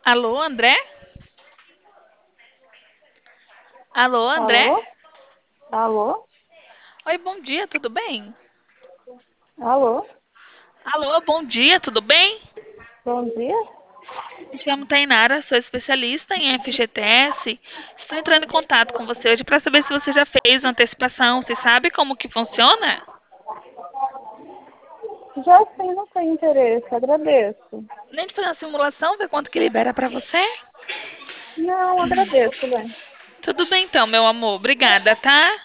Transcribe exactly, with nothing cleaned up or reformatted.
Alô, André? Alô, André? Alô? Alô? Oi, bom dia, tudo bem? Alô? Alô, bom dia, tudo bem? Bom dia? Me chamo Tainara, sou especialista em F G T S. Estou entrando em contato com você hoje para saber se você já fez a antecipação. Você sabe como que funciona? Já sim, não tem interesse, agradeço. Nem de fazer uma simulação, ver quanto que libera para você? Não, agradeço, bem. Tudo bem então, meu amor. Obrigada, tá?